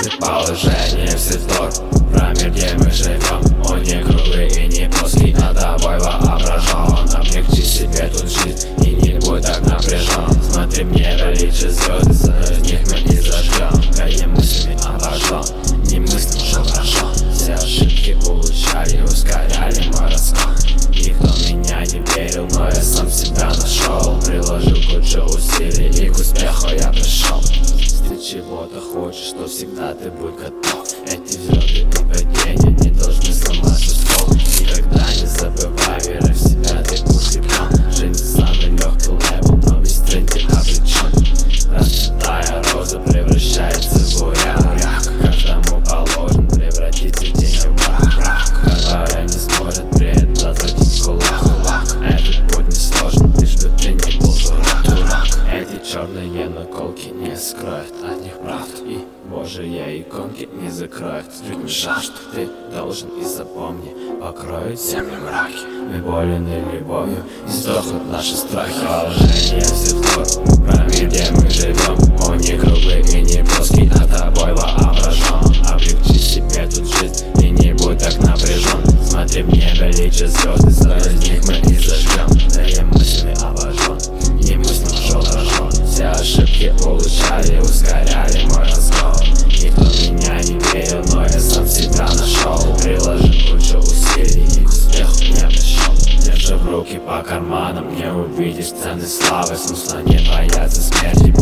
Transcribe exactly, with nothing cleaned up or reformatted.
Предположение все вздор. Про мир, где мы живем, он не круглый и не плоский, а тобой воображен. Облегчи себе тут жизнь и не будь так напряжен. Смотри мне величие звезды, за них мы не зажжем. Гони мыслями обожжен, не мыслим же вражен. Все ошибки улучшали, ускоряли мой раскол. Никто меня не верил, но я сам себя нашел. Приложил кучу усилий и к успеху я пришел. Если чего-то хочешь, то всегда ты будь готов. Эти взлеты и падения не должны сломать стол. Никогда не забывай, верой в себя ты укреплен. Жизнь самый легкий левел, но без тренди обречен. Расцветая роза превращается в буряк. Каждому положен превратиться в день в прах, которая не сможет предотвратить кулак. Этот путь не сложен, лишь бы ты не был дурак. Эти черные наколки не скроют от них правду, и божьи иконки не закроют людям жажду. Ты должен и запомни, покроют землю мраки. Мы болены любовью, и сдохнут наши страхи. Положение все вздор. Про мир, где мы живем, он не круглый и не плоский, а тобой воображен. Облегчи себе тут жизнь и не будь так напряжен. Смотри в небо, лечат звезды, за них мы и зажгем. Да я мыслями обожжен, не мыслим же вражен. Все ошибки улучшали, ускоряли мой раскол. Никто меня не верил, но я сам себя нашел. Приложил кучу усилий и к успеху не пришел. Держи в руки по карманам, не увидишь цены славы. Смысла не бояться смерти,